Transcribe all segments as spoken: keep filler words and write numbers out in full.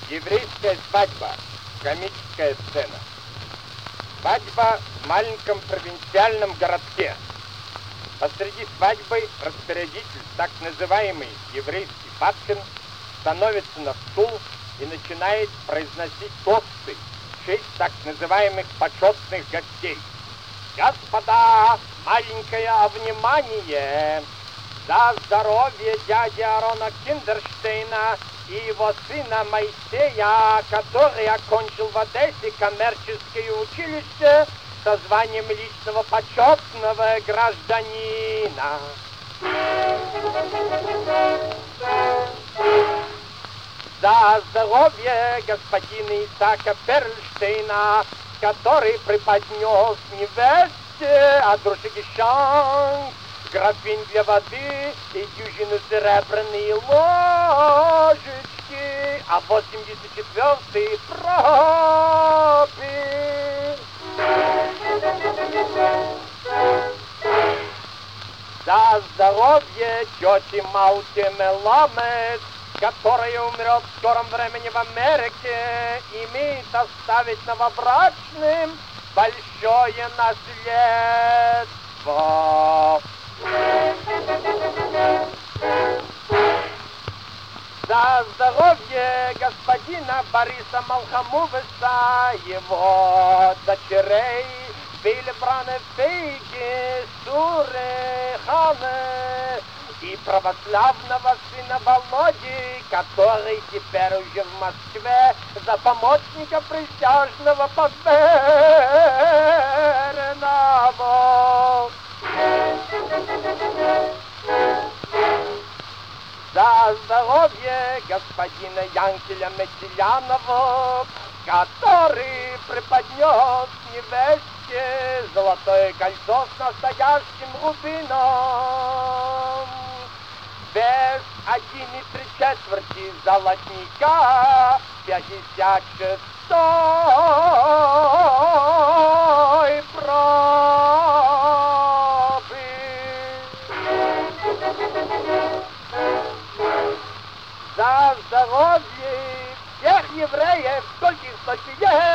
Еврейская свадьба. Комическая сцена. Свадьба в маленьком провинциальном городке. Посреди свадьбы распорядитель, так называемый еврейский Патхин, становится на стул и начинает произносить тосты в честь так называемых почетных гостей. Господа, маленькое внимание! За здоровье дяди Арона Киндерштейна и его сына Моисея, который окончил в Одессе коммерческое училище со званием личного почетного гражданина. За здоровье господина Исаака Перльштейна, который преподнес невесте от Друшегишан графин для воды и дюжину серебряные ложечки, а восемьдесят четвёртый пропил. За здоровье тети Маути Меламед, которая умрет в скором времени в Америке, имеет оставить новобрачным большое наследство. За здоровье господина Бориса Малхамувеса, его дочерей Вильбрана Фейги, Суры, Ханы и православного сына Володи, который теперь уже в Москве за помощника присяжного поверенного. За здоровье господина Янкеля Метелянова, который преподнес невесте золотое кольцо с настоящим рубином, без один и три четверти золотника, пятьдесят шестой пробы. За здоровье всех евреев, скольких столько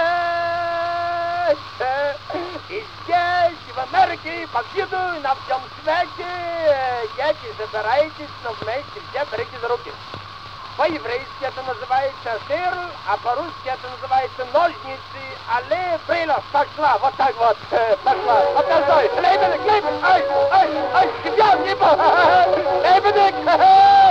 есть, и здесь, и в Америке, и повсюду, и на всем свете, дети, собирайтесь, но вместе все берите за руки. По-еврейски это называется сыр, а по-русски это называется ножницы, але брила, пошла, вот так вот, пошла, показывай, лейбедек, лейбедек, ай, ай, ай, тебя не было, лейбедек,